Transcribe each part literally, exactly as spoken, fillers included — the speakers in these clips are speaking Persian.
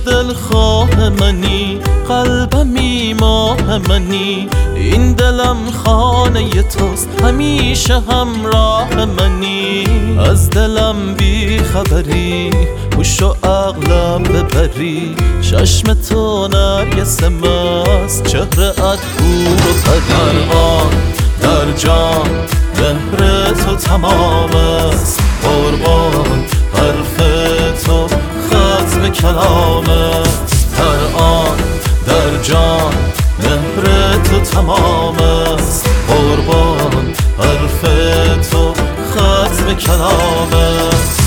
دلخواه منی، قلبمی ماه منی، این دلم خانه توست، همیشه همراه منی. از دلم بی خبری، هوش و عقلم ببری، چشم تو نرگس مست، چهره ات حور و پری. در آن در جان مهر تو تمام است، قربان حرف تو ختم کلام است. در آن در جان مهر تو تمام است، قربان حرف تو ختم کلام است.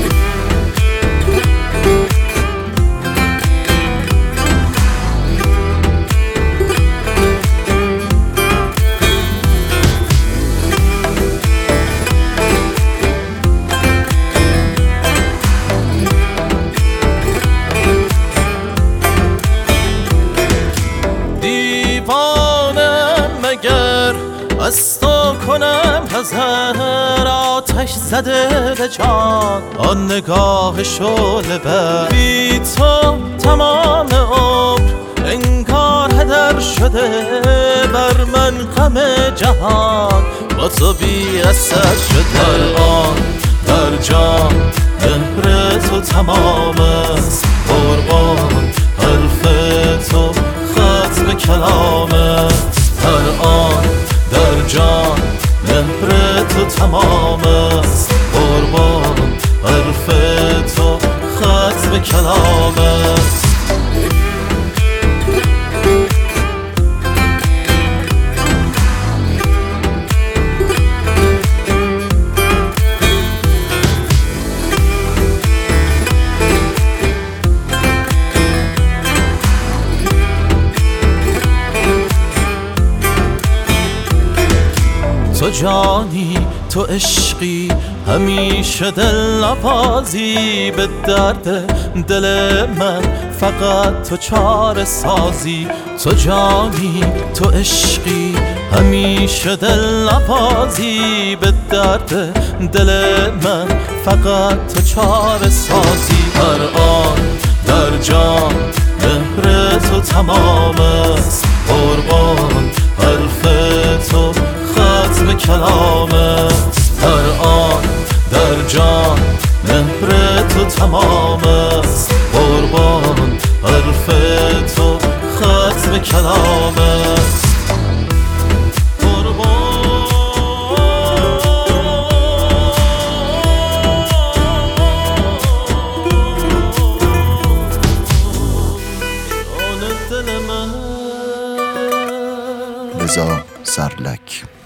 از تو کنم حذر، آتش زده به جان آن نگاه شعله ور. بی تو تمام عمر انگار هدر شده، بر من غم جهان با تو بی اثر شده. در آن در جان مهر تو تمام است، قربان حرف تو ختم کلام است. در آن در جان مهر تو تمام است، قربان حرف تو ختم کلام است. تو جانی تو عشقی، همیشه دل نوازی، به درد دل من فقط تو چاره سازی. تو جانی تو عشقی، همیشه دل نوازی، به درد دل من فقط تو چاره سازی. در آن در جان مهر تو تمام است، قربان حرف تو ختم کلام است. در آن در جان مهر تو تمام است، قربان حرف تو ختم کلام است. رضا سرلک.